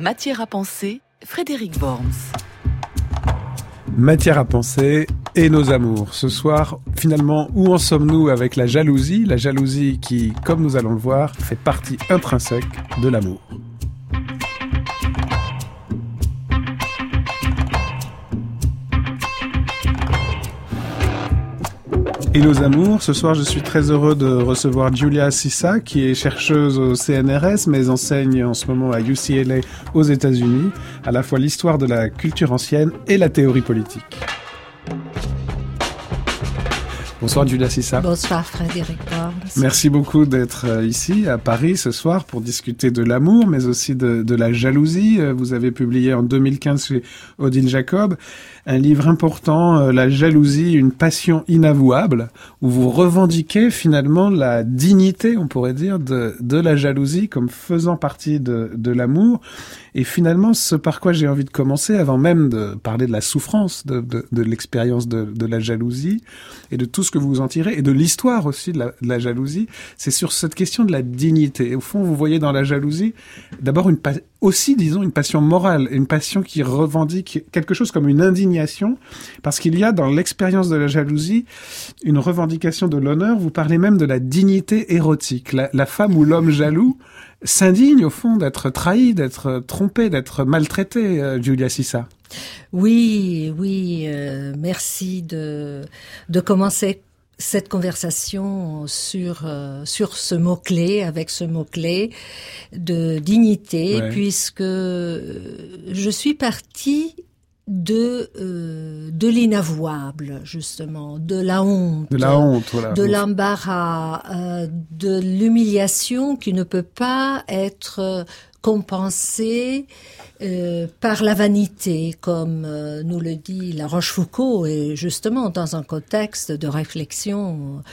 Matière à penser, Frédéric Worms. Matière à penser et nos amours. Ce soir, finalement, où en sommes-nous avec la jalousie? La jalousie qui, comme nous allons le voir, fait partie intrinsèque de l'amour. Et nos amours, ce soir je suis très heureux de recevoir Julia Cissa qui est chercheuse au CNRS mais enseigne en ce moment à UCLA aux États-Unis, à la fois l'histoire de la culture ancienne et la théorie politique. Bonsoir Julia Cissa. Bonsoir Frédéric Worms. Merci beaucoup d'être ici à Paris ce soir pour discuter de l'amour mais aussi de la jalousie. Vous avez publié en 2015 chez Odile Jacob un livre important, La jalousie, une passion inavouable, où vous revendiquez finalement la dignité, on pourrait dire, de la jalousie comme faisant partie de l'amour. Et finalement, ce par quoi j'ai envie de commencer, avant même de parler de la souffrance de l'expérience de la jalousie, et de tout ce que vous en tirez, et de l'histoire aussi de la jalousie, c'est sur cette question de la dignité. Et au fond, vous voyez dans la jalousie, d'abord aussi, disons, une passion morale, une passion qui revendique quelque chose comme une indignation, parce qu'il y a dans l'expérience de la jalousie une revendication de l'honneur. Vous parlez même de la dignité érotique. La femme ou l'homme jaloux s'indigne au fond d'être trahi, d'être trompé, d'être maltraité, Julia Cissa. Oui, merci de commencer cette conversation sur ce mot-clé, avec ce mot-clé de dignité, ouais. Puisque je suis partie de l'inavouable, justement, de la honte, voilà. De l'embarras, de l'humiliation qui ne peut pas être compensée par la vanité, comme nous le dit La Rochefoucauld, et justement dans un contexte de réflexion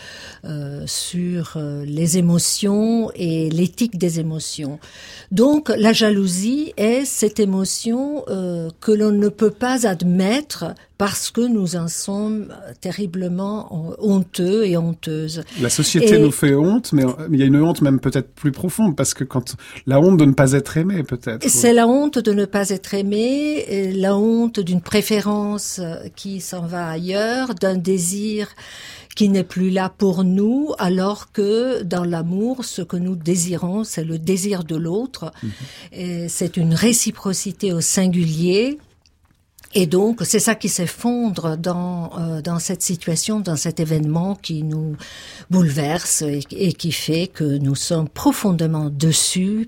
sur les émotions et l'éthique des émotions. Donc la jalousie est cette émotion que l'on ne peut pas admettre parce que nous en sommes terriblement honteux et honteuses. La société nous fait honte, mais il y a une honte même peut-être plus profonde, parce que quand la honte de ne pas être aimé, peut-être. C'est la honte de ne pas être aimé, la honte d'une préférence qui s'en va ailleurs, d'un désir qui n'est plus là pour nous, alors que dans l'amour, ce que nous désirons, c'est le désir de l'autre. Et c'est une réciprocité au singulier. Et donc, c'est ça qui s'effondre dans cette situation, dans cet événement qui nous bouleverse et qui fait que nous sommes profondément déçus,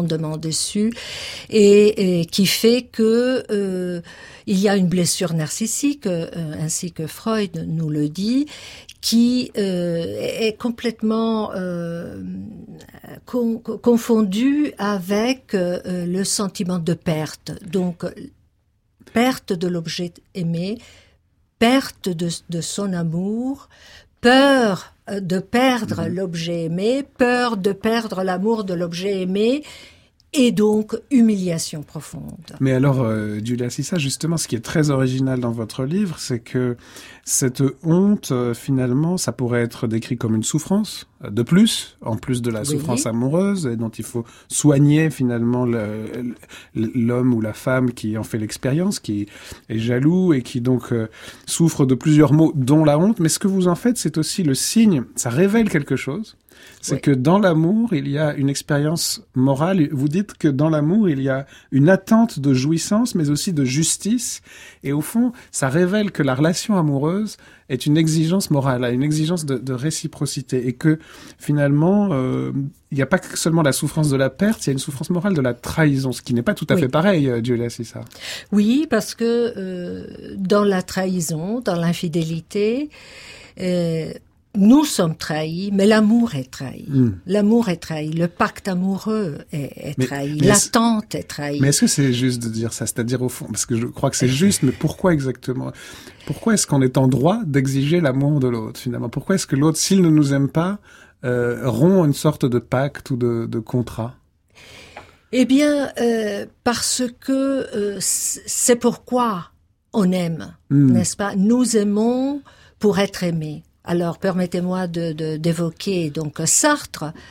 et qui fait que il y a une blessure narcissique, ainsi que Freud nous le dit, qui est complètement confondue avec le sentiment de perte. Donc, perte de l'objet aimé, perte de son amour, peur de perdre l'objet aimé, peur de perdre l'amour de l'objet aimé, et donc humiliation profonde. Mais alors, Julia Cissa, justement, ce qui est très original dans votre livre, c'est que cette honte, finalement, ça pourrait être décrit comme une souffrance de plus, en plus de la souffrance amoureuse, et dont il faut soigner finalement l'homme ou la femme qui en fait l'expérience, qui est jaloux et qui donc souffre de plusieurs maux, dont la honte. Mais ce que vous en faites, c'est aussi le signe, ça révèle quelque chose. C'est que dans l'amour, il y a une expérience morale. Vous dites que dans l'amour, il y a une attente de jouissance, mais aussi de justice. Et au fond, ça révèle que la relation amoureuse est une exigence morale, une exigence de réciprocité. Et que finalement, il n'y a pas que seulement la souffrance de la perte, il y a une souffrance morale de la trahison, ce qui n'est pas tout à fait pareil, Julia, c'est ça. Oui, parce que dans la trahison, dans l'infidélité, nous sommes trahis, mais l'amour est trahi. L'amour est trahi, le pacte amoureux est trahi, l'attente est trahie. Mais est-ce que c'est juste de dire ça? C'est-à-dire au fond, parce que je crois que c'est juste, mais pourquoi exactement? Pourquoi est-ce qu'on est en droit d'exiger l'amour de l'autre, finalement? Pourquoi est-ce que l'autre, s'il ne nous aime pas, rompt une sorte de pacte ou de contrat? Eh bien, parce que c'est pourquoi on aime, n'est-ce pas? Nous aimons pour être aimés. Alors, permettez-moi d'évoquer donc Sartre,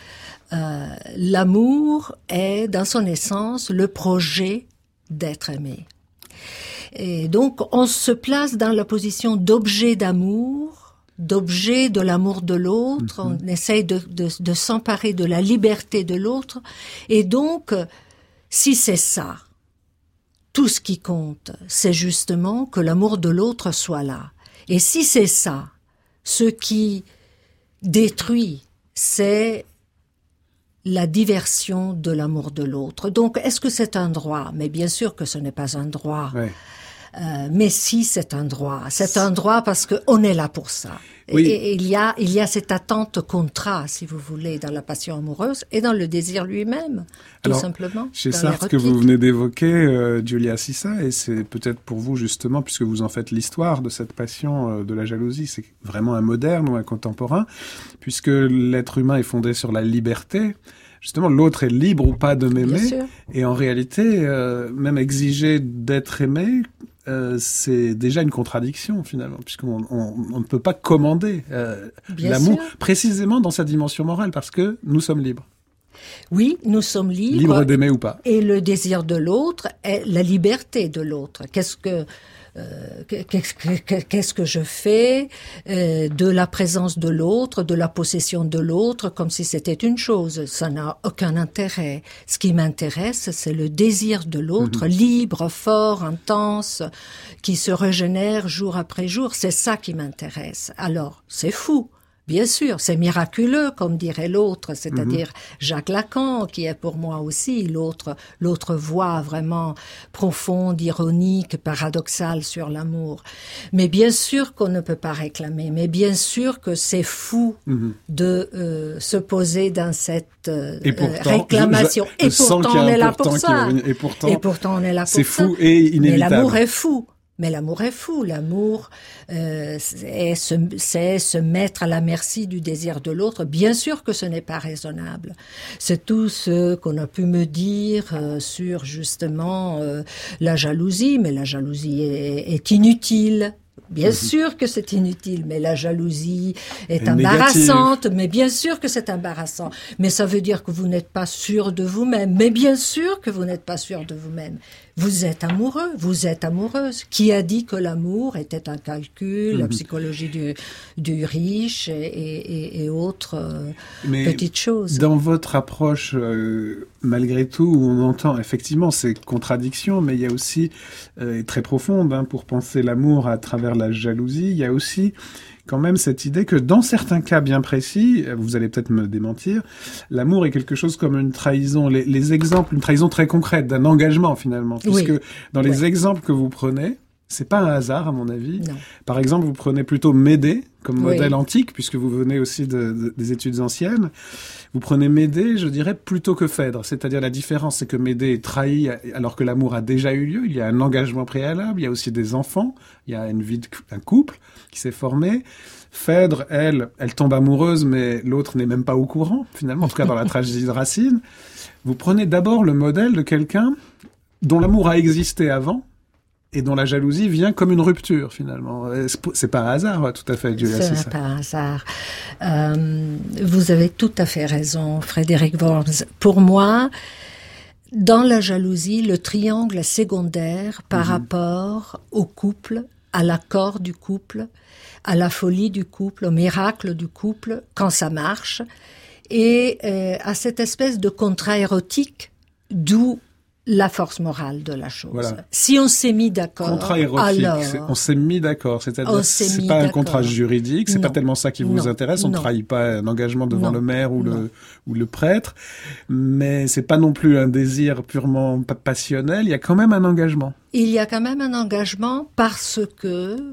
L'amour est, dans son essence, le projet d'être aimé. Et donc, on se place dans la position d'objet d'amour, d'objet de l'amour de l'autre. On essaye de s'emparer de la liberté de l'autre. Et donc, si c'est ça, tout ce qui compte, c'est justement que l'amour de l'autre soit là. Et si c'est ça, ce qui détruit, c'est la diversion de l'amour de l'autre. Donc, est-ce que c'est un droit? Mais bien sûr que ce n'est pas un droit. Ouais. Mais si, c'est un droit. C'est un droit parce qu'on est là pour ça. Oui. Et il y a cette attente-contrat, si vous voulez, dans la passion amoureuse et dans le désir lui-même, tout simplement. Chez Sartre, que vous venez d'évoquer, Giulia Sissa, et c'est peut-être pour vous, justement, puisque vous en faites l'histoire de cette passion de la jalousie, c'est vraiment un moderne ou un contemporain, puisque l'être humain est fondé sur la liberté. Justement, l'autre est libre ou pas de m'aimer, et en réalité, même exiger d'être aimé, c'est déjà une contradiction finalement, puisqu'on ne peut pas commander l'amour précisément dans sa dimension morale, parce que nous sommes libres. Oui, nous sommes libres. Libres d'aimer ou pas. Et le désir de l'autre est la liberté de l'autre. Qu'est-ce que je fais de la présence de l'autre, de la possession de l'autre, comme si c'était une chose. Ça n'a aucun intérêt. Ce qui m'intéresse, c'est le désir de l'autre, libre, fort, intense, qui se régénère jour après jour. C'est ça qui m'intéresse. Alors, c'est fou. Bien sûr, c'est miraculeux, comme dirait l'autre, c'est-à-dire Jacques Lacan, qui est pour moi aussi l'autre voix vraiment profonde, ironique, paradoxale sur l'amour. Mais bien sûr qu'on ne peut pas réclamer, mais bien sûr que c'est fou de se poser dans cette réclamation. Et pourtant, on est là pour ça. Et pourtant, on est là pour ça. C'est fou et inévitable. Mais l'amour est fou. Mais l'amour est fou. L'amour, c'est se mettre à la merci du désir de l'autre. Bien sûr que ce n'est pas raisonnable. C'est tout ce qu'on a pu me dire sur justement la jalousie. Mais la jalousie est inutile. Bien sûr que c'est inutile, mais la jalousie est embarrassante, mais bien sûr que c'est embarrassant. Mais ça veut dire que vous n'êtes pas sûr de vous-même. Mais bien sûr que vous n'êtes pas sûr de vous-même. Vous êtes amoureux, vous êtes amoureuse. Qui a dit que l'amour était un calcul, la psychologie du riche et autres petites choses. Dans votre approche, malgré tout, on entend effectivement ces contradictions, mais il y a aussi, très profonde, pour penser l'amour à travers la jalousie, il y a aussi quand même cette idée que dans certains cas bien précis, vous allez peut-être me démentir, l'amour est quelque chose comme une trahison. Les exemples, une trahison très concrète d'un engagement finalement, puisque dans les exemples que vous prenez, c'est pas un hasard à mon avis. Non. Par exemple, vous prenez plutôt Médée comme modèle antique, puisque vous venez aussi des études anciennes. Vous prenez Médée, je dirais, plutôt que Phèdre. C'est-à-dire la différence, c'est que Médée est trahi alors que l'amour a déjà eu lieu. Il y a un engagement préalable, il y a aussi des enfants, il y a une vie d'un couple qui s'est formé. Phèdre, elle tombe amoureuse, mais l'autre n'est même pas au courant, finalement, en tout cas dans la tragédie de Racine. Vous prenez d'abord le modèle de quelqu'un dont l'amour a existé avant, et dont la jalousie vient comme une rupture, finalement. C'est pas un hasard, tout à fait, Giulia Sissa. C'est pas un hasard. Vous avez tout à fait raison, Frédéric Worms. Pour moi, dans la jalousie, le triangle est secondaire par rapport au couple, à l'accord du couple, à la folie du couple, au miracle du couple, quand ça marche, et à cette espèce de contrat érotique, d'où la force morale de la chose. Voilà. Si on s'est mis d'accord, contrat érotique, on s'est mis d'accord. C'est-à-dire, c'est pas un contrat juridique, c'est pas tellement ça qui vous intéresse. On ne trahit pas un engagement devant le maire ou le prêtre, mais c'est pas non plus un désir purement passionnel. Il y a quand même un engagement. Il y a quand même un engagement parce que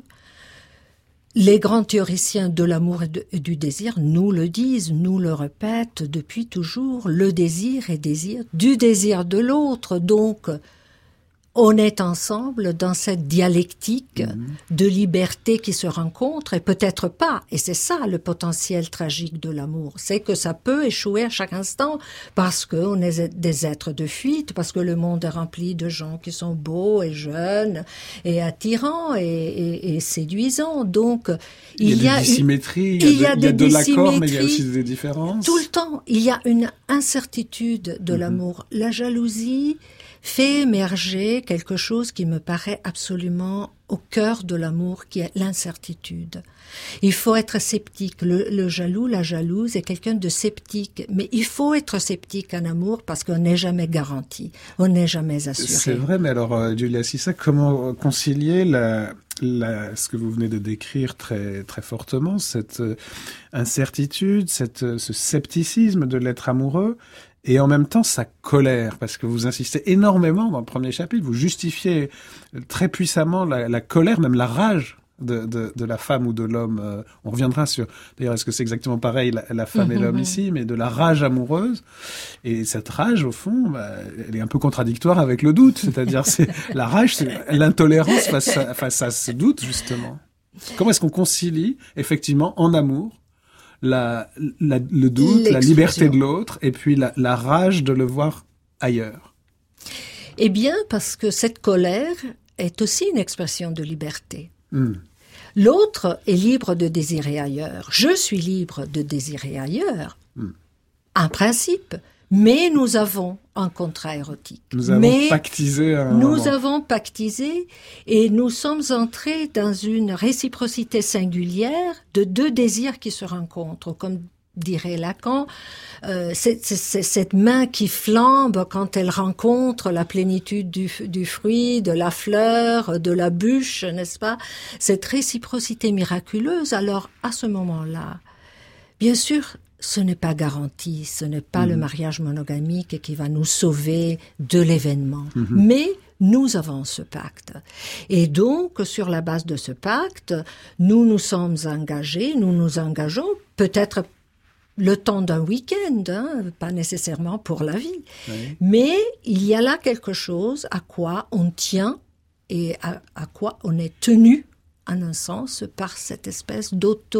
les grands théoriciens de l'amour et du désir nous le disent, nous le répètent depuis toujours. Le désir est désir du désir de l'autre. Donc, on est ensemble dans cette dialectique de liberté qui se rencontre et peut-être pas. Et c'est ça le potentiel tragique de l'amour. C'est que ça peut échouer à chaque instant parce qu'on est des êtres de fuite, parce que le monde est rempli de gens qui sont beaux et jeunes et attirants et séduisants. Donc, il y a des dissymétries, il y a de l'accord, mais il y a aussi des différences. Tout le temps, il y a une incertitude de l'amour. La jalousie fait émerger quelque chose qui me paraît absolument au cœur de l'amour, qui est l'incertitude. Il faut être sceptique. Le jaloux, la jalouse est quelqu'un de sceptique. Mais il faut être sceptique en amour parce qu'on n'est jamais garanti. On n'est jamais assuré. C'est vrai, mais alors, Julia Sissa, comment concilier ce que vous venez de décrire très, très fortement, cette incertitude, ce scepticisme de l'être amoureux, et en même temps sa colère, parce que vous insistez énormément dans le premier chapitre, vous justifiez très puissamment la colère, même la rage de la femme ou de l'homme. On reviendra sur, d'ailleurs, est-ce que c'est exactement pareil, la femme et l'homme ici, mais de la rage amoureuse. Et cette rage, au fond, elle est un peu contradictoire avec le doute, c'est-à-dire la rage, c'est l'intolérance face à ce doute, justement. Comment est-ce qu'on concilie, effectivement, en amour, le doute, la liberté de l'autre, et puis la rage de le voir ailleurs? Eh bien, parce que cette colère est aussi une expression de liberté. L'autre est libre de désirer ailleurs. Je suis libre de désirer ailleurs, en principe. Mais nous avons un contrat érotique. Nous avons pactisé un moment. Nous avons pactisé et nous sommes entrés dans une réciprocité singulière de deux désirs qui se rencontrent. Comme dirait Lacan, c'est cette main qui flambe quand elle rencontre la plénitude du fruit, de la fleur, de la bûche, n'est-ce pas? Cette réciprocité miraculeuse, alors à ce moment-là, bien sûr, ce n'est pas garanti, ce n'est pas le mariage monogamique qui va nous sauver de l'événement. Mais nous avons ce pacte. Et donc, sur la base de ce pacte, nous nous sommes engagés, nous nous engageons peut-être le temps d'un week-end, pas nécessairement pour la vie. Oui. Mais il y a là quelque chose à quoi on tient et à quoi on est tenu, en un sens, par cette espèce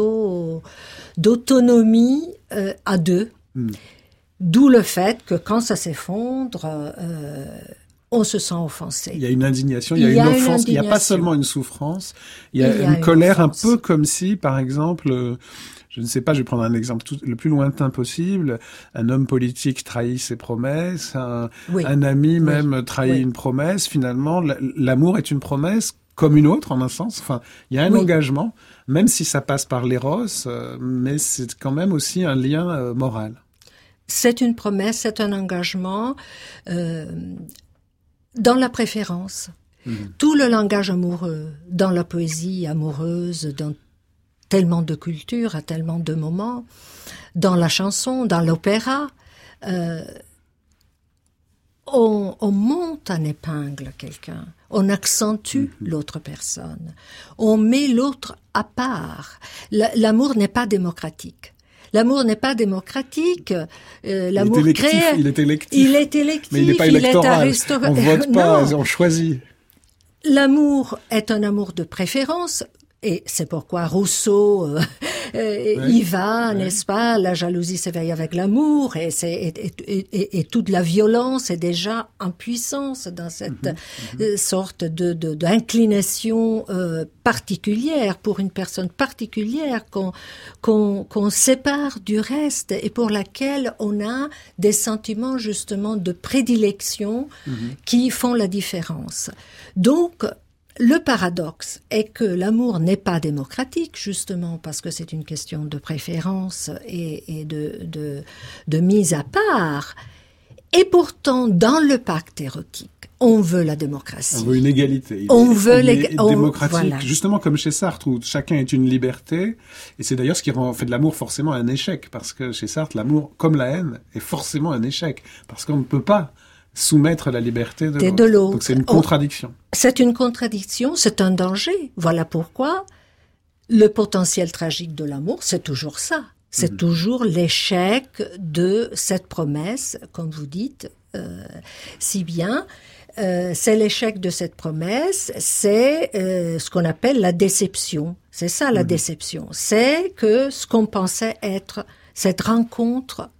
d'autonomie à deux. D'où le fait que quand ça s'effondre, on se sent offensé. Il y a une indignation, il y a une offense, il n'y a pas seulement une souffrance, il y a une colère offense. Un peu comme si, par exemple, je ne sais pas, je vais prendre un exemple le plus lointain possible, un homme politique trahit ses promesses, un ami même trahit une promesse, finalement, l'amour est une promesse comme une autre, en un sens. Enfin, il y a un engagement, même si ça passe par l'éros, mais c'est quand même aussi un lien moral. C'est une promesse, c'est un engagement dans la préférence. Tout le langage amoureux, dans la poésie amoureuse, dans tellement de cultures, à tellement de moments, dans la chanson, dans l'opéra, on monte en épingle quelqu'un, on accentue l'autre personne, on met l'autre à part. L'amour n'est pas démocratique. L'amour n'est pas démocratique. L'amour crée. Il est électif. Il est électif. Mais il n'est pas électoral. On vote pas, on choisit. L'amour est un amour de préférence. Et c'est pourquoi Rousseau y va, n'est-ce pas? La jalousie s'éveille avec l'amour et toute la violence est déjà en puissance dans cette sorte d'inclination particulière pour une personne particulière qu'on sépare du reste et pour laquelle on a des sentiments justement de prédilection qui font la différence. Donc, le paradoxe est que l'amour n'est pas démocratique, justement, parce que c'est une question de préférence et de mise à part. Et pourtant, dans le pacte érotique, on veut la démocratie. On veut une égalité. On veut démocratique, voilà. Justement comme chez Sartre, où chacun est une liberté. Et c'est d'ailleurs ce qui fait de l'amour forcément un échec. Parce que chez Sartre, l'amour, comme la haine, est forcément un échec. Parce qu'on ne peut pas soumettre la liberté de l'autre. Donc c'est une contradiction. C'est une contradiction, c'est un danger. Voilà pourquoi le potentiel tragique de l'amour, c'est toujours ça. C'est toujours l'échec de cette promesse, comme vous dites, si bien. c'est l'échec de cette promesse, c'est ce qu'on appelle la déception. C'est ça la déception. C'est que ce qu'on pensait être cette rencontre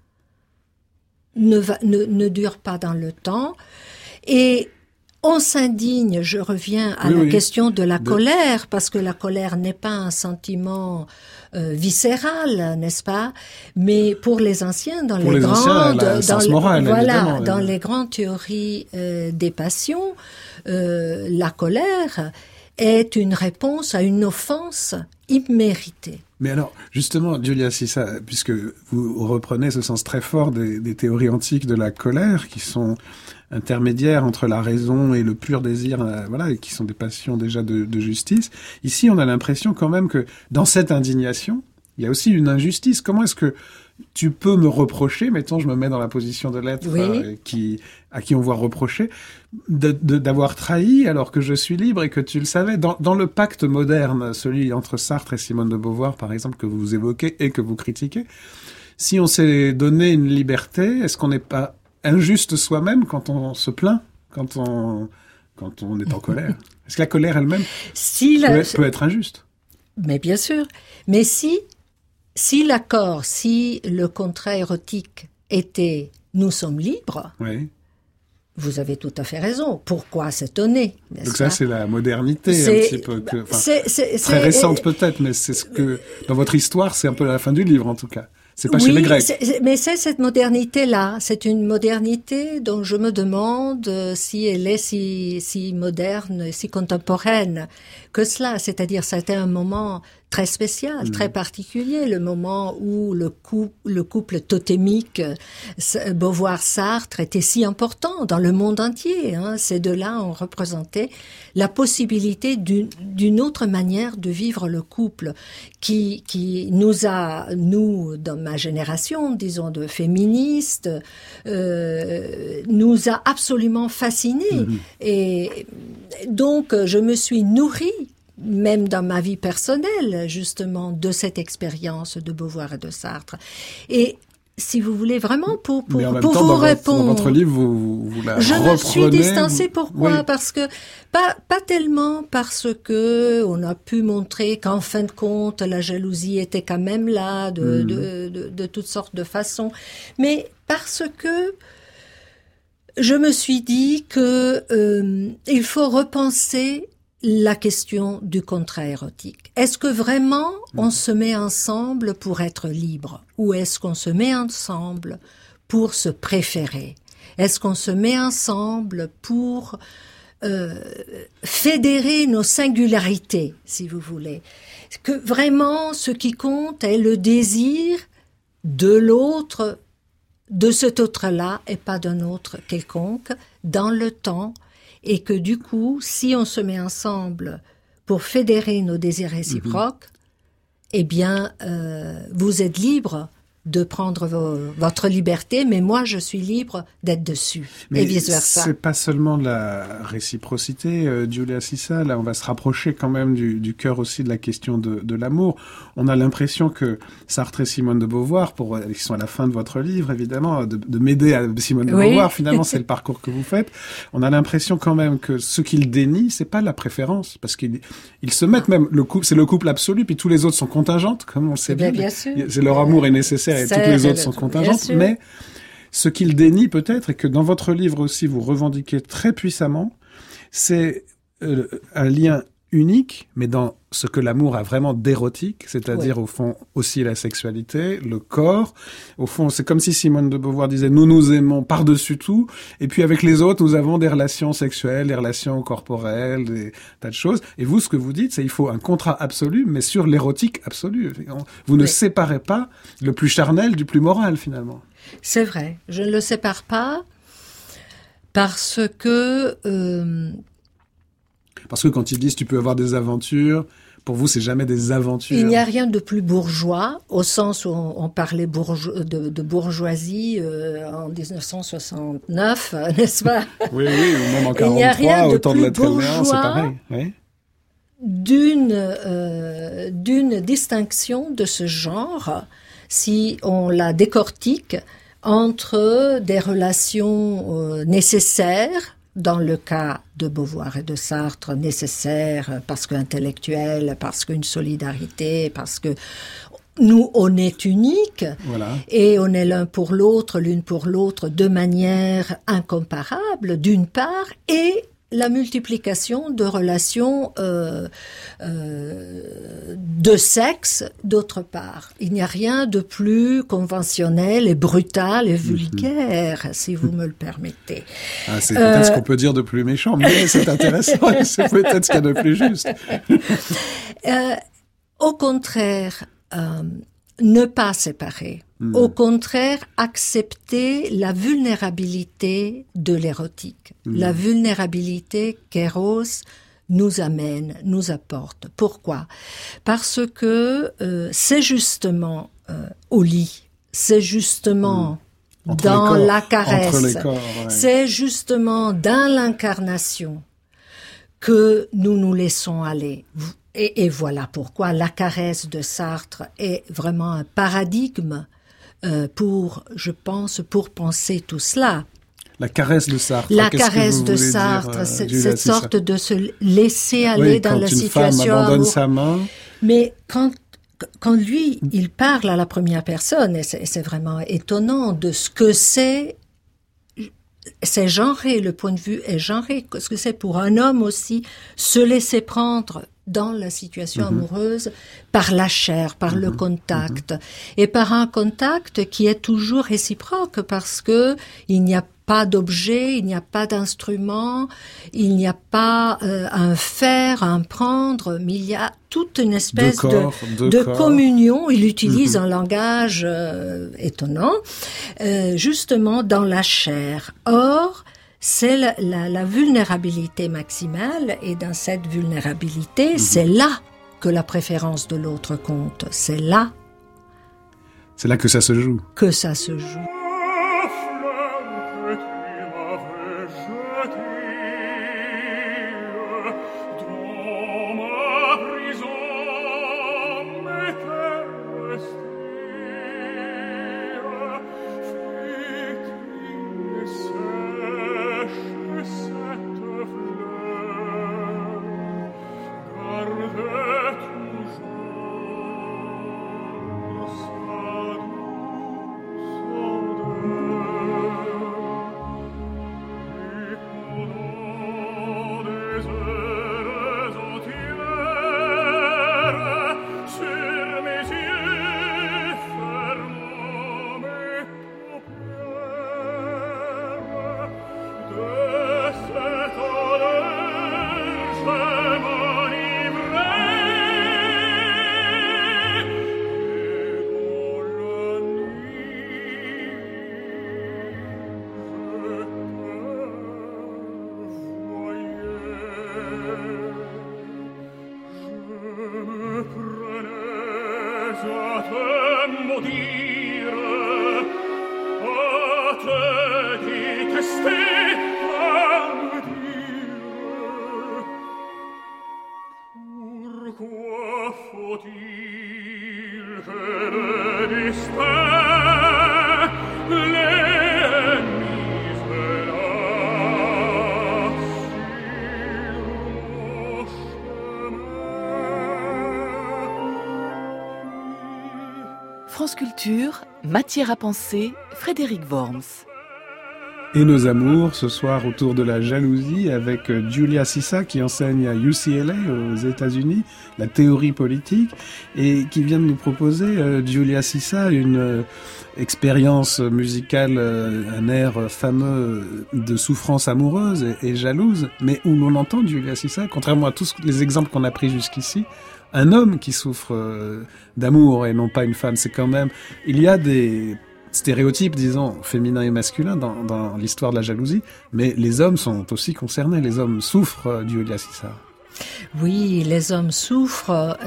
ne dure pas dans le temps. Et on s'indigne, je reviens à la question de la colère, parce que la colère n'est pas un sentiment viscéral, n'est-ce pas? Mais pour les anciens, dans les grandes théories des passions, la colère est une réponse à une offense imméritée. Mais alors, justement, Giulia Sissa, puisque vous reprenez ce sens très fort des théories antiques de la colère, qui sont intermédiaires entre la raison et le pur désir, et qui sont des passions déjà de justice. Ici, on a l'impression quand même que dans cette indignation, il y a aussi une injustice. Comment est-ce que tu peux me reprocher, mettons, je me mets dans la position de l'être à qui on voit reprocher, d'avoir trahi alors que je suis libre et que tu le savais. Dans le pacte moderne, celui entre Sartre et Simone de Beauvoir, par exemple, que vous évoquez et que vous critiquez, si on s'est donné une liberté, est-ce qu'on n'est pas injuste soi-même quand on se plaint, quand on est en colère? Est-ce que la colère elle-même peut être injuste? Mais bien sûr. Mais si le contrat érotique était « nous sommes libres », vous avez tout à fait raison. Pourquoi s'étonner, n'est-ce pas? Donc ça, c'est la modernité un petit peu. Très récente peut-être, mais c'est ce que, dans votre histoire, c'est un peu la fin du livre en tout cas. C'est pas chez les Grecs. Mais c'est cette modernité-là. C'est une modernité dont je me demande si elle est si moderne, si contemporaine que cela. C'est-à-dire, c'était un moment très spécial, très particulier, le moment où le couple totémique Beauvoir-Sartre était si important dans le monde entier. Ces deux-là ont représenté la possibilité d'une autre manière de vivre le couple qui nous, dans ma génération, disons, de féministes, nous a absolument fascinés. Et donc, je me suis nourrie, même dans ma vie personnelle, justement, de cette expérience de Beauvoir et de Sartre. Et si vous voulez vraiment, pour vous répondre... Dans votre livre, vous la reprenez... Je me suis distancée, pourquoi? Parce que, pas tellement parce que on a pu montrer qu'en fin de compte, la jalousie était quand même là, de toutes sortes de façons, mais parce que je me suis dit que il faut repenser la question du contrat érotique. Est-ce que vraiment on se met ensemble pour être libre? Ou est-ce qu'on se met ensemble pour se préférer? Est-ce qu'on se met ensemble pour fédérer nos singularités, si vous voulez? Que vraiment, ce qui compte est le désir de l'autre, de cet autre-là, et pas d'un autre quelconque, dans le temps, et que du coup, si on se met ensemble pour fédérer nos désirs réciproques, eh bien, vous êtes libre de prendre votre liberté, mais moi, je suis libre d'être dessus, et vice-versa. C'est pas seulement de la réciprocité, Giulia Sissa, là, on va se rapprocher quand même du cœur aussi de la question de l'amour. On a l'impression que Sartre et Simone de Beauvoir, ils sont à la fin de votre livre, évidemment, de m'aider à Simone de Beauvoir, finalement, c'est le parcours que vous faites. On a l'impression quand même que ce qu'ils dénient, c'est pas la préférence, parce qu'ils se mettent même, c'est le couple absolu, puis tous les autres sont contingentes, comme on le sait bien. Bien sûr. Leur amour est nécessaire et toutes les autres sont contingentes, mais ce qu'il dénie peut-être, et que dans votre livre aussi vous revendiquez très puissamment, c'est un lien unique, mais dans ce que l'amour a vraiment d'érotique, c'est-à-dire au fond aussi la sexualité, le corps. Au fond, c'est comme si Simone de Beauvoir disait « nous nous aimons par-dessus tout », et puis avec les autres, nous avons des relations sexuelles, des relations corporelles, des tas de choses. Et vous, ce que vous dites, c'est il faut un contrat absolu, mais sur l'érotique absolu. Vous ne séparez pas le plus charnel du plus moral, finalement. C'est vrai, je ne le sépare pas, parce que... Parce que quand ils disent tu peux avoir des aventures, pour vous c'est jamais des aventures. Il n'y a rien de plus bourgeois, au sens où on parlait de bourgeoisie en 1969, n'est-ce pas? Oui, ou même en 43, au temps de la Tréléan, c'est pareil. Oui. D'une distinction de ce genre, si on la décortique, entre des relations nécessaires, dans le cas de Beauvoir et de Sartre, nécessaire parce qu'intellectuel, parce qu'une solidarité, parce que nous, on est uniques, voilà. Et on est l'une pour l'autre, de manière incomparable, d'une part, et la multiplication de relations de sexe, d'autre part. Il n'y a rien de plus conventionnel et brutal et vulgaire, si vous me le permettez. Ah, c'est peut-être ce qu'on peut dire de plus méchant, mais c'est intéressant et c'est peut-être ce qu'il y a de plus juste. Au contraire, ne pas séparer. Au contraire, accepter la vulnérabilité de l'érotique. La vulnérabilité qu'Eros nous amène, nous apporte. Pourquoi ? Parce que c'est justement au lit, c'est justement dans la caresse, c'est justement dans l'incarnation que nous nous laissons aller. Et voilà pourquoi la caresse de Sartre est vraiment un paradigme pour penser tout cela. La caresse de Sartre. La caresse de Sartre, c'est cette sorte de se laisser aller dans la situation. Quand une femme abandonne sa main. Mais quand lui, il parle à la première personne, et c'est vraiment étonnant de ce que c'est genré, le point de vue est genré. Ce que c'est pour un homme aussi, se laisser prendre dans la situation amoureuse par la chair, par le contact, et par un contact qui est toujours réciproque parce que il n'y a pas d'objet, il n'y a pas d'instrument, il n'y a pas un faire, un prendre, mais il y a toute une espèce de communion. Il utilise un langage étonnant, justement dans la chair. Or, c'est la vulnérabilité maximale, et dans cette vulnérabilité, c'est là que la préférence de l'autre compte. C'est là que ça se joue. Que ça se joue. France Culture, matière à penser, Frédéric Worms. Et nos amours, ce soir autour de la jalousie, avec Julia Sissa qui enseigne à UCLA aux États-Unis la théorie politique et qui vient de nous proposer, Julia Sissa, une expérience musicale, un air fameux de souffrance amoureuse et jalouse, mais où l'on entend Julia Sissa, contrairement à tous les exemples qu'on a pris jusqu'ici, un homme qui souffre d'amour et non pas une femme. C'est quand même, il y a des stéréotypes, disons, féminins et masculins dans l'histoire de la jalousie, mais les hommes sont aussi concernés. Les hommes souffrent, Julia Sissa. Oui, les hommes souffrent.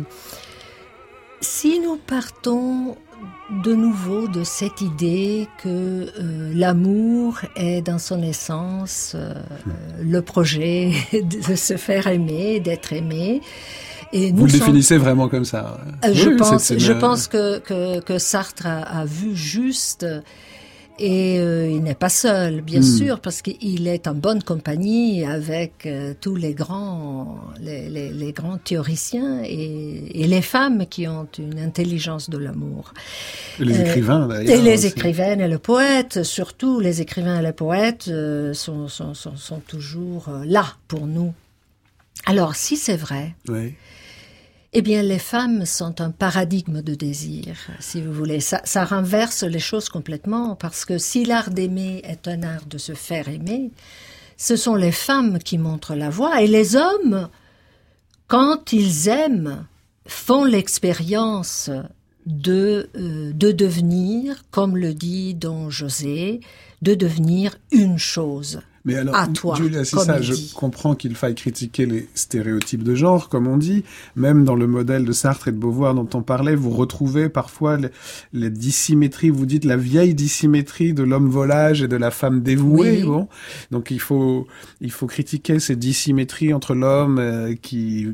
Si nous partons de nouveau de cette idée que l'amour est dans son essence le projet de se faire aimer, d'être aimé. Et vous le définissez vraiment comme ça. Je pense que Sartre a vu juste. Et il n'est pas seul, bien sûr, parce qu'il est en bonne compagnie avec tous les grands théoriciens et les femmes qui ont une intelligence de l'amour. Et les écrivains, d'ailleurs. Et les aussi. écrivaines et le poète, surtout les écrivains et les poètes sont toujours là pour nous. Alors, si c'est vrai... Oui. Eh bien, les femmes sont un paradigme de désir, si vous voulez. Ça renverse les choses complètement, parce que si l'art d'aimer est un art de se faire aimer, ce sont les femmes qui montrent la voie. Et les hommes, quand ils aiment, font l'expérience de devenir, comme le dit Don José, de devenir une chose. Mais alors, à toi, Julia, c'est comme ça, il je dit. comprends qu'il faille critiquer les stéréotypes de genre, comme on dit. Même dans le modèle de Sartre et de Beauvoir dont on parlait, vous retrouvez parfois les dissymétries. Vous dites la vieille dissymétrie de l'homme volage et de la femme dévouée. Oui. Bon, donc il faut critiquer ces dissymétries entre l'homme qui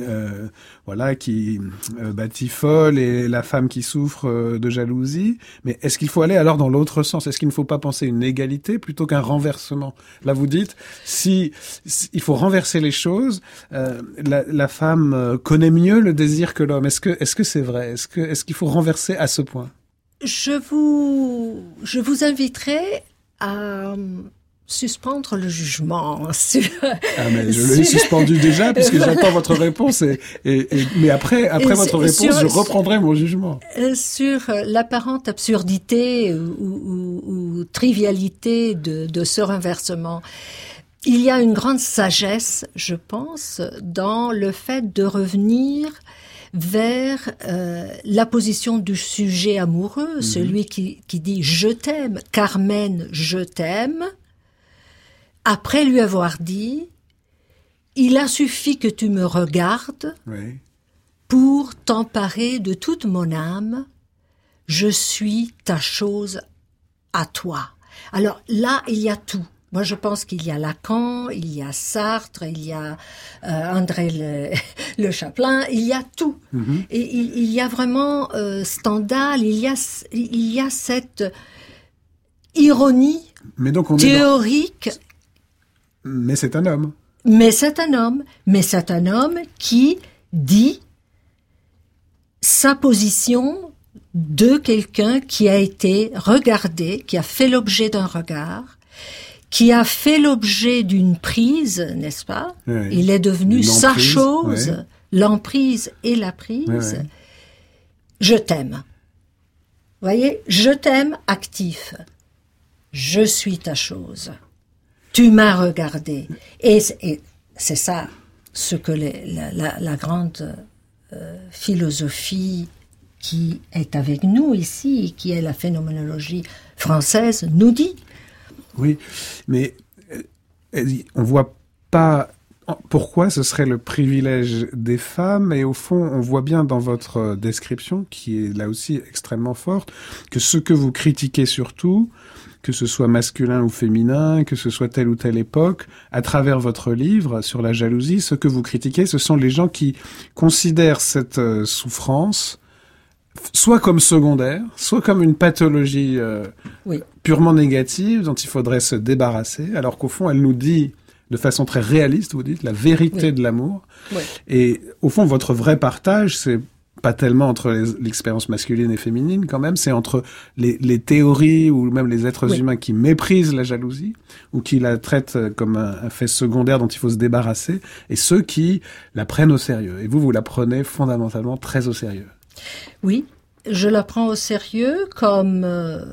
batifole et la femme qui souffre de jalousie. Mais est-ce qu'il faut aller alors dans l'autre sens? Est-ce qu'il ne faut pas penser une égalité plutôt qu'un renversement? Là, vous dites, si il faut renverser les choses, la femme connaît mieux le désir que l'homme. Est-ce que c'est vrai? Est-ce qu'il faut renverser à ce point? Je vous inviterai à suspendre le jugement sur... Ah, mais je l'ai suspendu déjà, puisque j'attends votre réponse, mais après votre réponse, je reprendrai mon jugement. Sur l'apparente absurdité ou trivialité de ce renversement. Il y a une grande sagesse, je pense, dans le fait de revenir vers la position du sujet amoureux, celui qui dit « je t'aime »,« Carmen, je t'aime », après lui avoir dit « il a suffi que tu me regardes Oui. pour t'emparer de toute mon âme, je suis ta chose à toi ». Alors là, il y a tout. Moi, je pense qu'il y a Lacan, il y a Sartre, il y a André Le Chaplin, il y a tout. Et il y a vraiment Stendhal, il y a cette ironie Mais donc on théorique. Mais c'est un homme. Mais c'est un homme qui dit sa position de quelqu'un qui a été regardé, qui a fait l'objet d'un regard, qui a fait l'objet d'une prise, n'est-ce pas? Oui. Il est devenu sa chose, oui. L'emprise et la prise. Oui. Je t'aime. Voyez, je t'aime actif. Je suis ta chose. Tu m'as regardé. Et c'est ça ce que la grande philosophie qui est avec nous ici, qui est la phénoménologie française, nous dit. Oui, mais on voit pas pourquoi ce serait le privilège des femmes, et au fond, on voit bien dans votre description, qui est là aussi extrêmement forte, que ce que vous critiquez surtout, que ce soit masculin ou féminin, que ce soit telle ou telle époque, à travers votre livre sur la jalousie, ce que vous critiquez, ce sont les gens qui considèrent cette souffrance soit comme secondaire, soit comme une pathologie purement négative dont il faudrait se débarrasser, alors qu'au fond, elle nous dit, de façon très réaliste, vous dites, la vérité de l'amour. Oui. Et au fond, votre vrai partage, c'est pas tellement entre l'expérience masculine et féminine, quand même, c'est entre les théories ou même les êtres humains qui méprisent la jalousie ou qui la traitent comme un fait secondaire dont il faut se débarrasser, et ceux qui la prennent au sérieux. Et vous la prenez fondamentalement très au sérieux. Oui, je la prends au sérieux comme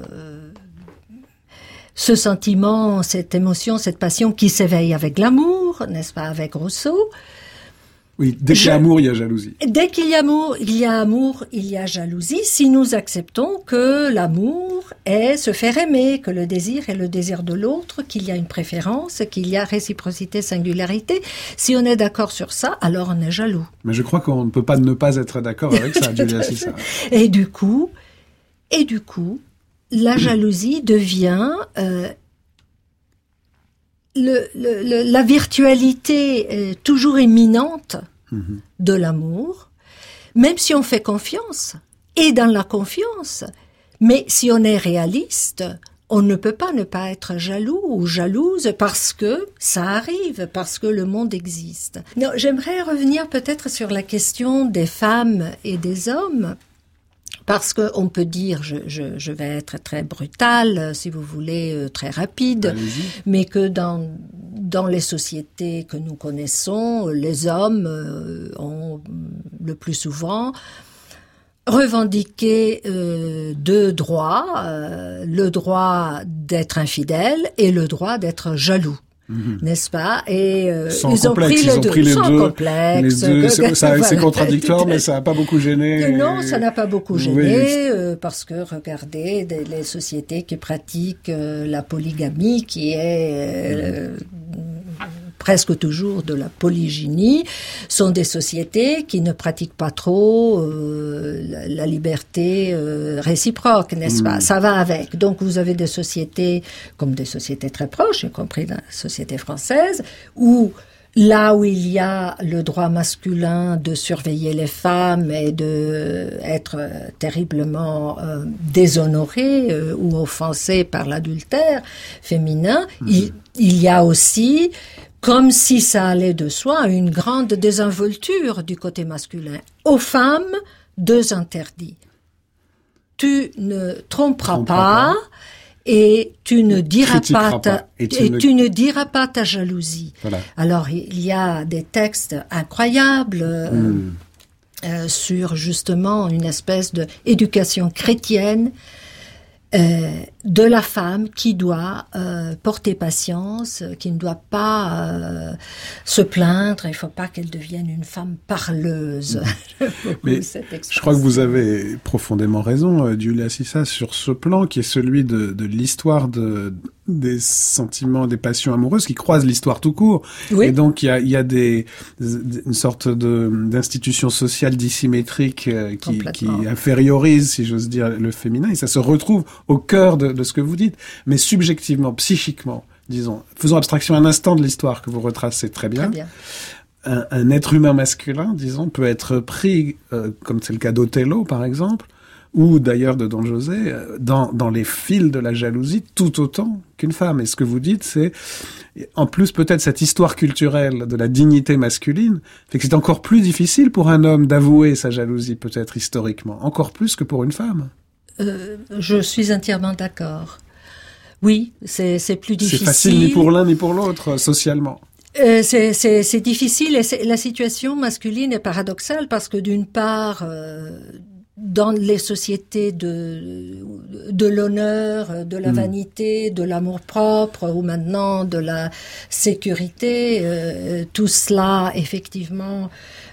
ce sentiment, cette émotion, cette passion qui s'éveille avec l'amour, n'est-ce pas, avec Rousseau. Oui, dès qu'il y a amour, il y a jalousie. Dès qu'il y a amour, il y a jalousie, si nous acceptons que l'amour est se faire aimer, que le désir est le désir de l'autre, qu'il y a une préférence, qu'il y a réciprocité, singularité. Si on est d'accord sur ça, alors on est jaloux. Mais je crois qu'on ne peut pas ne pas être d'accord avec ça, Julia, c'est ça. Et du coup, la jalousie devient la virtualité toujours imminente de l'amour, même si on fait confiance, et dans la confiance. Mais si on est réaliste, on ne peut pas ne pas être jaloux ou jalouse parce que ça arrive, parce que le monde existe. Non, j'aimerais revenir peut-être sur la question des femmes et des hommes. Parce que on peut dire, je vais être très brutale, si vous voulez, très rapide, Allez-y. mais que dans les sociétés que nous connaissons, les hommes ont le plus souvent revendiqué deux droits, le droit d'être infidèle et le droit d'être jaloux. N'est-ce pas? Et ils ont pris les deux sans complexe. Les deux, c'est voilà. contradictoire, mais ça n'a pas beaucoup gêné. Non, ça n'a pas beaucoup gêné, parce que regardez, les sociétés qui pratiquent la polygamie, qui est presque toujours de la polygynie, sont des sociétés qui ne pratiquent pas trop la liberté réciproque, n'est-ce pas? Ça va avec. Donc vous avez des sociétés, comme des sociétés très proches, y compris la société française, où là où il y a le droit masculin de surveiller les femmes et de être terriblement déshonoré ou offensé par l'adultère féminin, il y a aussi, comme si ça allait de soi, une grande désinvolture du côté masculin. Aux femmes, deux interdits. Tu ne tromperas pas. Et tu ne diras tu ne diras pas ta jalousie. Voilà. Alors il y a des textes incroyables sur justement une espèce de éducation chrétienne de la femme qui doit porter patience, qui ne doit pas se plaindre. Il ne faut pas qu'elle devienne une femme parleuse. Mais je crois que vous avez profondément raison, Giulia Sissa, sur ce plan qui est celui de l'histoire des sentiments, des passions amoureuses qui croisent l'histoire tout court. Oui. Et donc il y a une sorte d'institution sociale dissymétrique qui infériorise, si j'ose dire, le féminin, et ça se retrouve au cœur de ce que vous dites, mais subjectivement, psychiquement, disons, faisons abstraction un instant de l'histoire que vous retracez très bien. Très bien. Un être humain masculin, disons, peut être pris, comme c'est le cas d'Othello par exemple, ou d'ailleurs de Don José, dans les fils de la jalousie tout autant qu'une femme. Et ce que vous dites, c'est, en plus peut-être cette histoire culturelle de la dignité masculine, fait que c'est encore plus difficile pour un homme d'avouer sa jalousie, peut-être historiquement, encore plus que pour une femme. Je suis entièrement d'accord. Oui, c'est plus difficile. C'est facile ni pour l'un ni pour l'autre, socialement. C'est difficile, et la situation masculine est paradoxale parce que d'une part, dans les sociétés de l'honneur, de la vanité, de l'amour-propre ou maintenant de la sécurité, tout cela effectivement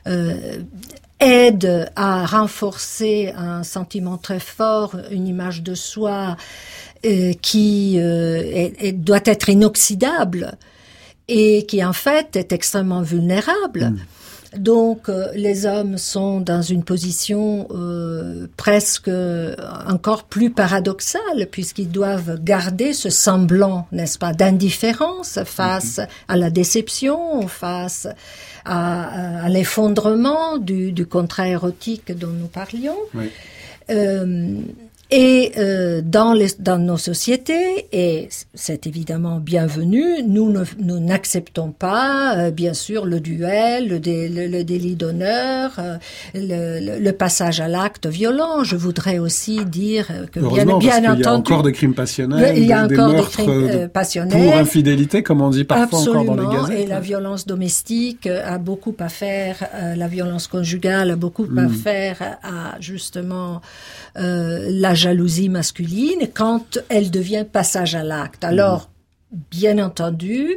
aide à renforcer un sentiment très fort, une image de soi qui doit être inoxydable et qui en fait est extrêmement vulnérable. Donc les hommes sont dans une position presque encore plus paradoxale, puisqu'ils doivent garder ce semblant, n'est-ce pas, d'indifférence face à la déception, face à l'effondrement du contrat érotique dont nous parlions. Oui. Et dans nos sociétés, et c'est évidemment bienvenu, nous n'acceptons pas, bien sûr, le duel, le délit d'honneur, le passage à l'acte violent. Je voudrais aussi dire que bien entendu, il y a encore des crimes passionnels, il y a encore des crimes passionnels pour infidélité, comme on dit parfois encore dans les gazettes. Et la violence domestique a beaucoup à faire, la violence conjugale a beaucoup à faire à justement la jalousie masculine quand elle devient passage à l'acte. Alors, bien entendu,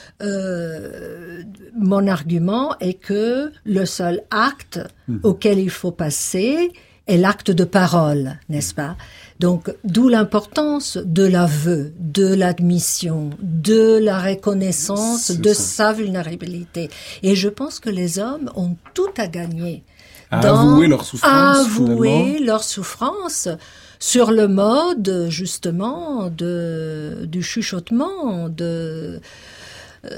mon argument est que le seul acte auquel il faut passer est l'acte de parole, n'est-ce pas? Donc, d'où l'importance de l'aveu, de l'admission, de la reconnaissance de sa vulnérabilité. Et je pense que les hommes ont tout à gagner avouer leur souffrance, leur souffrance sur le mode justement du chuchotement, de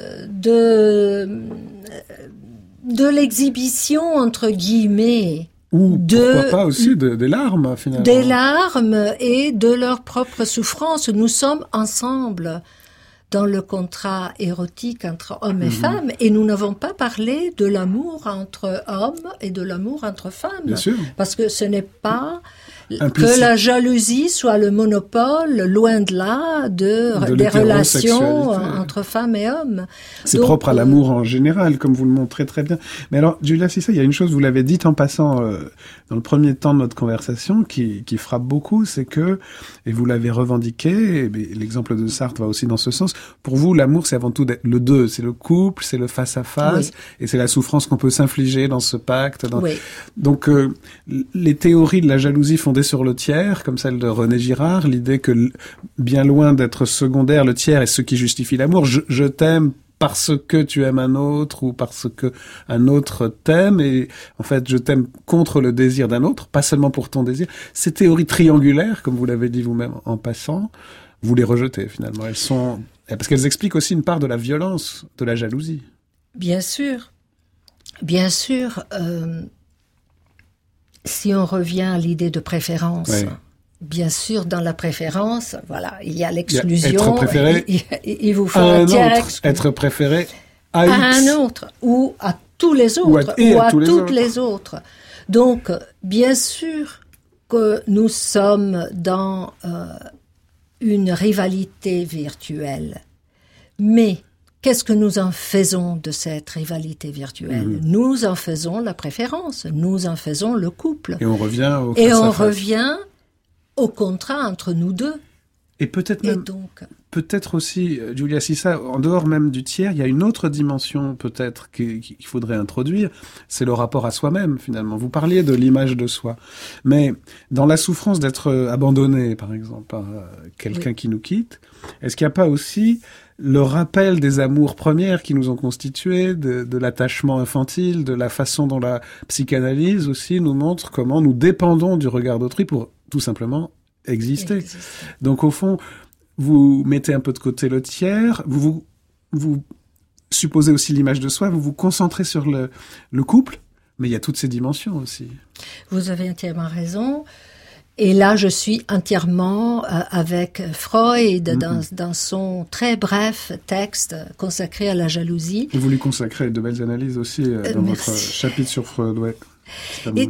l'exhibition entre guillemets Ou pourquoi pas aussi des larmes, finalement. Des larmes et de leur propre souffrance. Nous sommes ensemble dans le contrat érotique entre hommes et femmes, et nous n'avons pas parlé de l'amour entre hommes et de l'amour entre femmes. Bien sûr. Parce que ce n'est pas implicite. Que la jalousie soit le monopole, loin de là, des relations entre femmes et hommes. C'est propre à l'amour en général, comme vous le montrez très bien. Mais alors, Julia Cissa, il y a une chose, vous l'avez dite en passant dans le premier temps de notre conversation, qui frappe beaucoup, c'est que, et vous l'avez revendiqué, et l'exemple de Sartre va aussi dans ce sens, pour vous, l'amour, c'est avant tout le deux, c'est le couple, c'est le face-à-face, et c'est la souffrance qu'on peut s'infliger dans ce pacte. Donc, les théories de la jalousie fondée sur le tiers, comme celle de René Girard, l'idée que, bien loin d'être secondaire, le tiers est ce qui justifie l'amour. Je t'aime parce que tu aimes un autre ou parce que un autre t'aime, et en fait je t'aime contre le désir d'un autre, pas seulement pour ton désir. Ces théories triangulaires, comme vous l'avez dit vous-même en passant, vous les rejetez finalement. Elles sont, parce qu'elles expliquent aussi une part de la violence de la jalousie. Bien sûr. Si on revient à l'idée de préférence, bien sûr, dans la préférence, voilà, il y a l'exclusion. Être préféré il vous faut à un tiers autre, être préféré à un autre, ou à tous les autres, ou à toutes les autres. Donc, bien sûr que nous sommes dans une rivalité virtuelle, mais qu'est-ce que nous en faisons de cette rivalité virtuelle ? Nous en faisons la préférence, nous en faisons le couple. Et on revient au face-à-face. Au contrat entre nous deux. Et peut-être aussi, Julia Cissa, en dehors même du tiers, il y a une autre dimension peut-être qu'il faudrait introduire, c'est le rapport à soi-même finalement. Vous parliez de l'image de soi, mais dans la souffrance d'être abandonné, par exemple, par quelqu'un qui nous quitte, est-ce qu'il n'y a pas aussi le rappel des amours premières qui nous ont constitués, de l'attachement infantile, de la façon dont la psychanalyse aussi nous montre comment nous dépendons du regard d'autrui pour tout simplement exister. Donc au fond, vous mettez un peu de côté le tiers, vous supposez aussi l'image de soi, vous vous concentrez sur le couple, mais il y a toutes ces dimensions aussi. Vous avez entièrement raison. Et là, je suis entièrement avec Freud dans son très bref texte consacré à la jalousie. Et vous lui consacrez de belles analyses aussi dans votre chapitre sur Freud, ouais. Et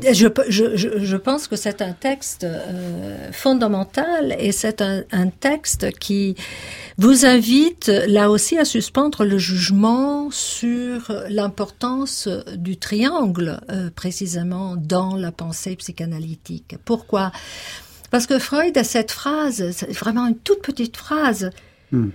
je pense que c'est un texte fondamental, et c'est un texte qui vous invite là aussi à suspendre le jugement sur l'importance du triangle précisément dans la pensée psychanalytique. Pourquoi ? Parce que Freud a cette phrase, c'est vraiment une toute petite phrase. Il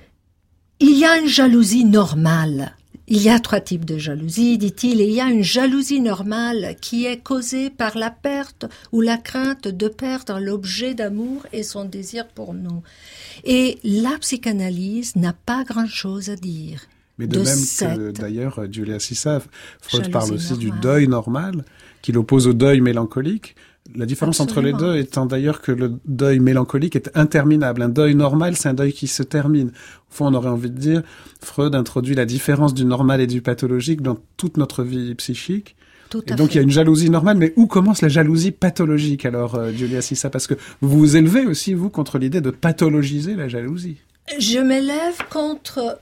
y a une jalousie normale. Il y a 3 types de jalousie, dit-il, et il y a une jalousie normale qui est causée par la perte ou la crainte de perdre l'objet d'amour et son désir pour nous. Et la psychanalyse n'a pas grand-chose à dire. Mais de même que, d'ailleurs, Julia Cissa, Freud parle aussi du deuil normal, qu'il oppose au deuil mélancolique. La différence entre les deux étant d'ailleurs que le deuil mélancolique est interminable. Un deuil normal, c'est un deuil qui se termine. Au fond, on aurait envie de dire, Freud introduit la différence du normal et du pathologique dans toute notre vie psychique. Et donc, il y a une jalousie normale, mais où commence la jalousie pathologique alors, Julia Cissa ? Parce que vous vous élevez aussi, vous, contre l'idée de pathologiser la jalousie. Je m'élève contre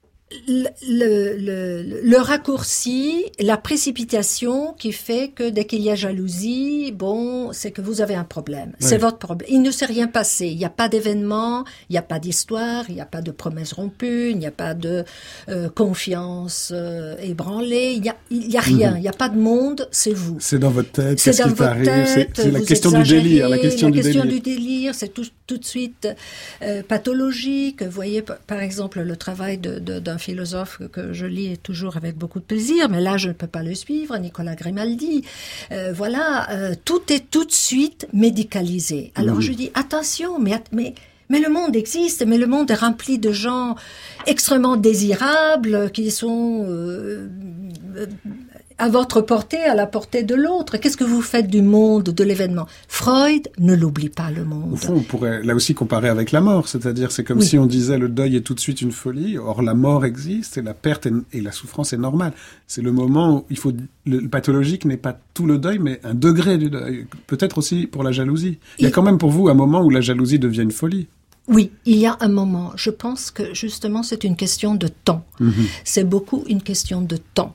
le raccourci, la précipitation qui fait que dès qu'il y a jalousie, c'est que vous avez un problème. C'est votre problème. Il ne s'est rien passé. Il n'y a pas d'événement, il n'y a pas d'histoire, il n'y a pas de promesses rompues, il n'y a pas de confiance ébranlée, il y a rien. Il n'y a pas de monde, c'est vous. C'est dans votre tête, c'est ce qui t'arrive. C'est la question du délire. La question du délire, c'est tout de suite pathologique. Vous voyez, par exemple, le travail d'un philosophe que je lis toujours avec beaucoup de plaisir, mais là je ne peux pas le suivre, Nicolas Grimaldi. Tout est tout de suite médicalisé. Alors je dis attention, mais le monde existe, mais le monde est rempli de gens extrêmement désirables qui sont à votre portée, à la portée de l'autre. Qu'est-ce que vous faites du monde, de l'événement? Freud ne l'oublie pas, le monde. Au fond, on pourrait là aussi comparer avec la mort, c'est-à-dire c'est comme si on disait le deuil est tout de suite une folie, or la mort existe et la perte et la souffrance est normale. C'est le moment où le pathologique n'est pas tout le deuil, mais un degré du deuil. Peut-être aussi pour la jalousie. Il y a quand même pour vous un moment où la jalousie devient une folie. Oui, il y a un moment. Je pense que justement c'est une question de temps. C'est beaucoup une question de temps.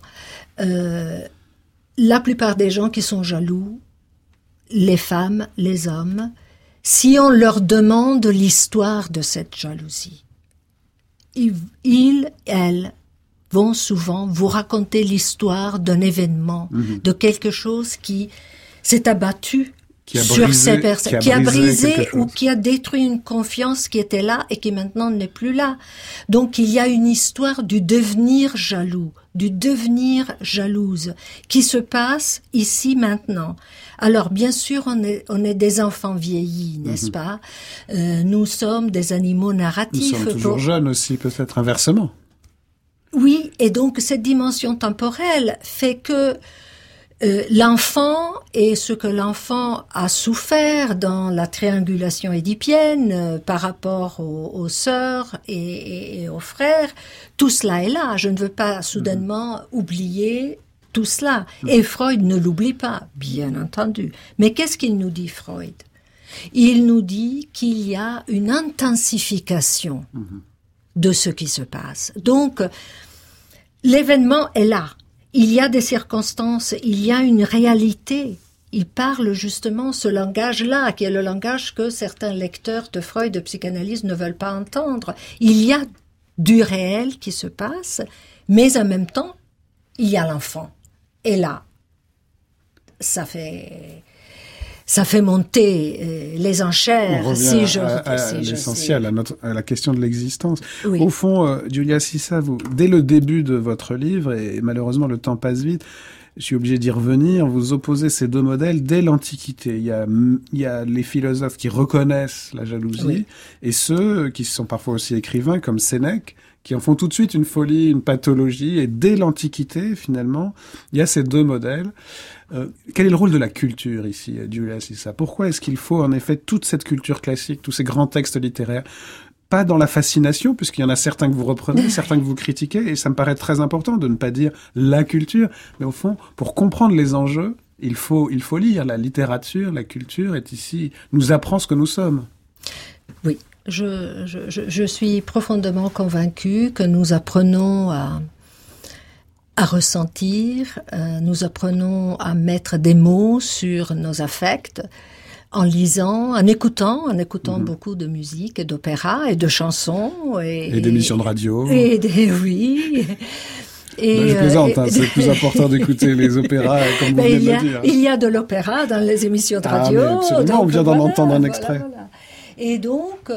La plupart des gens qui sont jaloux, les femmes, les hommes, si on leur demande l'histoire de cette jalousie, elles vont souvent vous raconter l'histoire d'un événement, de quelque chose qui s'est abattu sur ces personnes, qui a brisé ou qui a détruit une confiance qui était là et qui maintenant n'est plus là. Donc il y a une histoire du devenir jaloux, du devenir jalouse, qui se passe ici maintenant. Alors bien sûr on est des enfants vieillis, n'est-ce pas? Nous sommes des animaux narratifs. Nous sommes toujours jeunes aussi, peut-être inversement. Oui, et donc cette dimension temporelle fait que l'enfant et ce que l'enfant a souffert dans la triangulation édipienne par rapport aux sœurs et aux frères, tout cela est là. Je ne veux pas soudainement oublier tout cela. Et Freud ne l'oublie pas, bien entendu. Mais qu'est-ce qu'il nous dit, Freud? Il nous dit qu'il y a une intensification de ce qui se passe. Donc, l'événement est là. Il y a des circonstances, il y a une réalité. Il parle justement ce langage-là, qui est le langage que certains lecteurs de Freud, de psychanalyse, ne veulent pas entendre. Il y a du réel qui se passe, mais en même temps, il y a l'enfant. Et là, ça fait monter les enchères. On revient à l'essentiel, à la question de l'existence. Oui. Au fond, Giulia Sissa, vous, dès le début de votre livre, et malheureusement le temps passe vite, je suis obligé d'y revenir, vous opposez ces deux modèles dès l'Antiquité. Il y a les philosophes qui reconnaissent la jalousie, et ceux qui sont parfois aussi écrivains, comme Sénèque, qui en font tout de suite une folie, une pathologie, et dès l'Antiquité, finalement, il y a ces deux modèles. Quel est le rôle de la culture ici, Giulia Sissa? Pourquoi est-ce qu'il faut en effet toute cette culture classique, tous ces grands textes littéraires? Pas dans la fascination, puisqu'il y en a certains que vous reprenez, certains que vous critiquez, et ça me paraît très important de ne pas dire la culture, mais au fond, pour comprendre les enjeux, il faut lire. La littérature, la culture est ici, nous apprend ce que nous sommes. Oui. Je suis profondément convaincue que nous apprenons à ressentir, nous apprenons à mettre des mots sur nos affects en lisant, en écoutant beaucoup de musique et d'opéra et de chansons. Et d'émissions de radio. Oui. Je plaisante, c'est plus important d'écouter les opéras, comme vous venez de le dire. Il y a de l'opéra dans les émissions de radio. Absolument, on vient d'en entendre un extrait. Voilà. Et donc,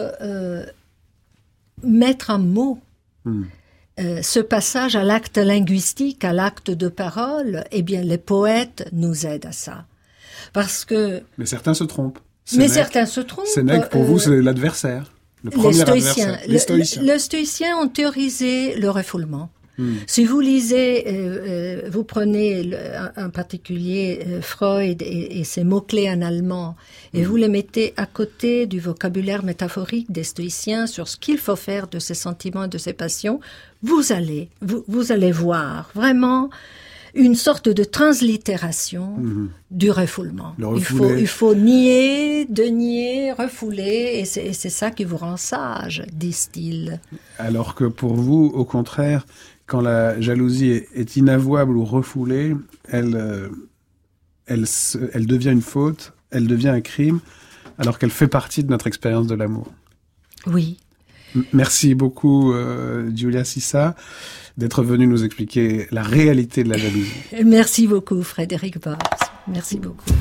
mettre en mots ce passage à l'acte linguistique, à l'acte de parole, eh bien, les poètes nous aident à ça. Parce que... Mais certains se trompent. Sénèque, pour vous, c'est l'adversaire. Le premier adversaire. Les stoïciens. Les stoïciens ont théorisé le refoulement. Si vous lisez, vous prenez en particulier Freud et ses mots-clés en allemand, et vous les mettez à côté du vocabulaire métaphorique des stoïciens sur ce qu'il faut faire de ses sentiments et de ses passions, vous allez voir vraiment une sorte de translittération du refoulement. Il faut nier, dénier, refouler, et c'est ça qui vous rend sage, disent-ils. Alors que pour vous, au contraire, quand la jalousie est inavouable ou refoulée, elle devient une faute, elle devient un crime, alors qu'elle fait partie de notre expérience de l'amour. Oui. Merci beaucoup, Giulia Sissa, d'être venue nous expliquer la réalité de la jalousie. Merci beaucoup, Frédéric Barbs. Merci beaucoup.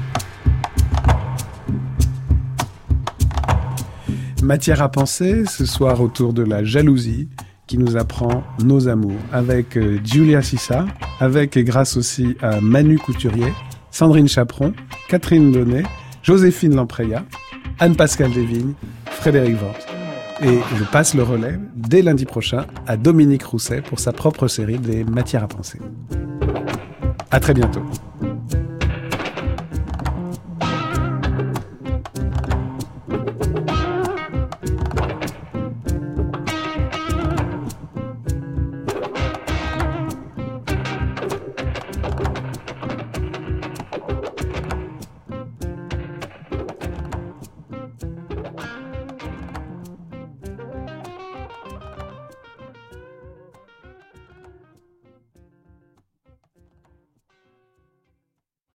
Matière à penser, ce soir autour de la jalousie, qui nous apprend nos amours, avec Giulia Sissa, avec et grâce aussi à Manu Couturier, Sandrine Chaperon, Catherine Donnet, Joséphine Lampreia, Anne-Pascale Desvignes, Frédéric Worms. Et je passe le relais dès lundi prochain à Dominique Rousset pour sa propre série des Matières à penser. À très bientôt.